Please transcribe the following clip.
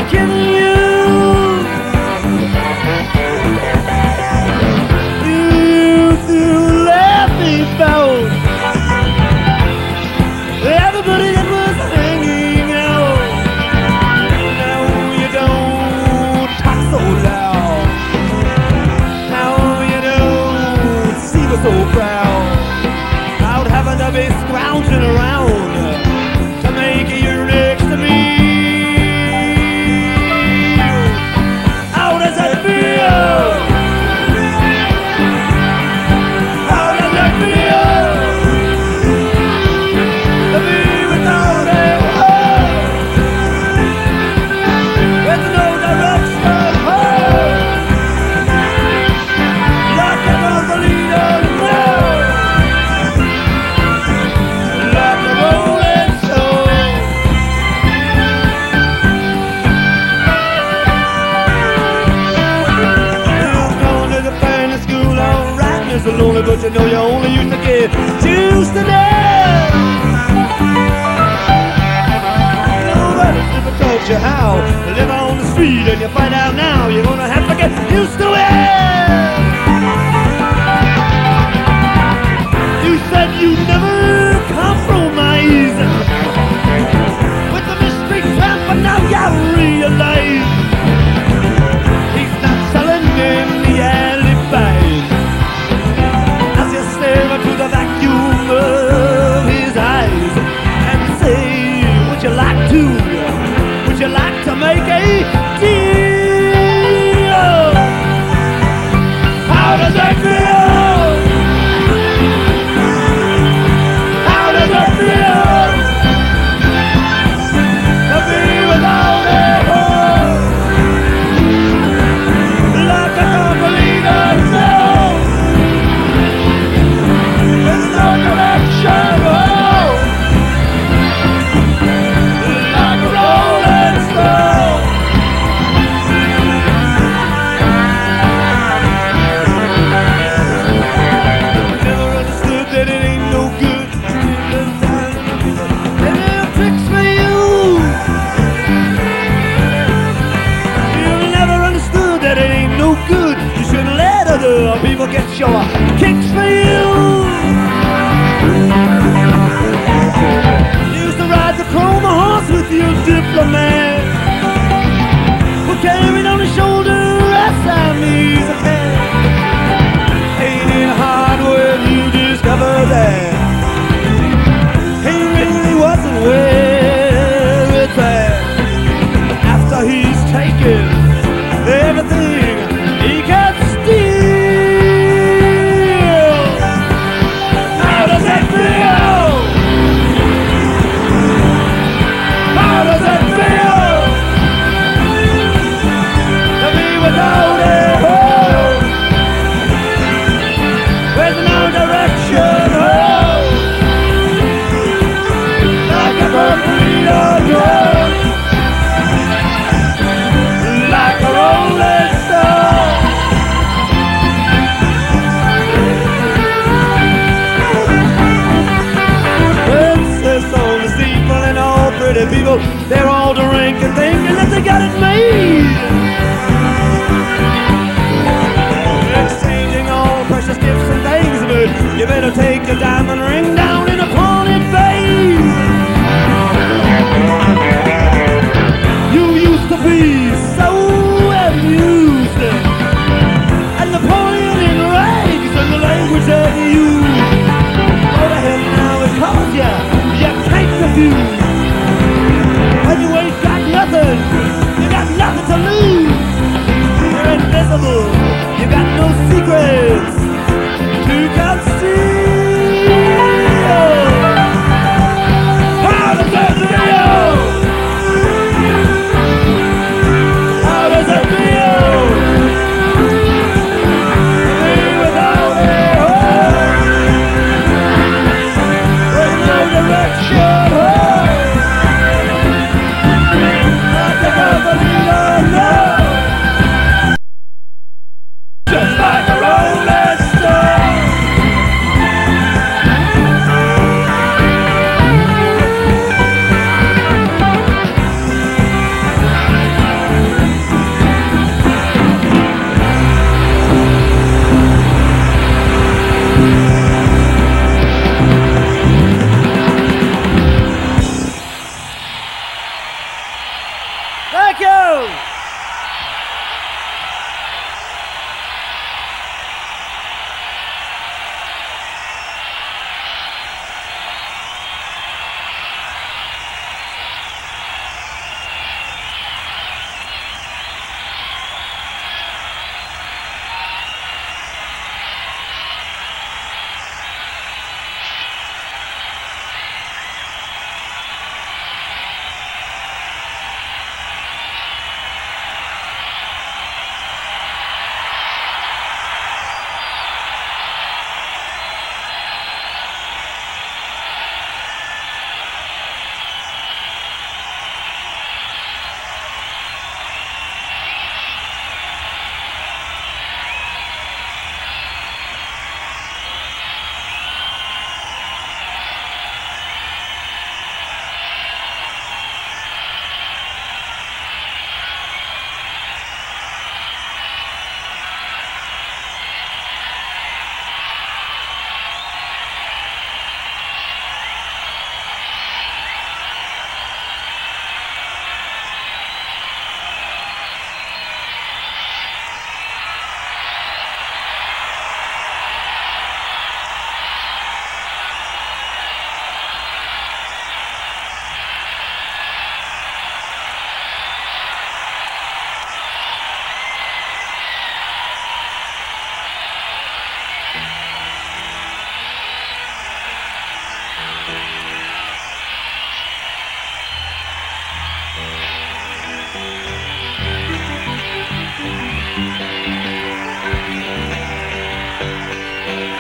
kidding you. You threw laughing bout everybody that was hanging out. Now you don't talk so loud. Now you don't seem so proud. Out having to be scrounging around to make you next to me. How does that feel? How does that feel? To be without a home, with no direction home, like a Rosalina now, like a rolling stone. You've gone to the finest school, alright, Mr. Lonely, but you know you only used to get used to that. Nobody's ever taught you how to live on the street, and you find out now you're gonna have to get used to it. You said you'd never compromise with the mystery tramp, but now you realize he's not selling in the alleyways. As you stare into the vacuum of his eyes and say, would you like to make a deal? How does that feel? How does that feel? To be without a home, like a Carmelita soul, with no direction home, like a rolling stone. Never understood that it ain't no good. They never fix for you. You never understood that it ain't no good. You shouldn't let other people get your kicks for you. You used to ride the chrome horse with your diplomat, who carried on his shoulder a Siamese cat. Ain't it hard when you discover that he really wasn't where it's at? After he's taken everything he can steal. How does that feel? How does that feel? To be without a home, with no direction home, like a Bermuda drum, like a rolling stone. Princess on the steeple and all pretty people, they're all drinking, thinking that they got it made. Exchanging all precious gifts and things, but you better take a diamond ring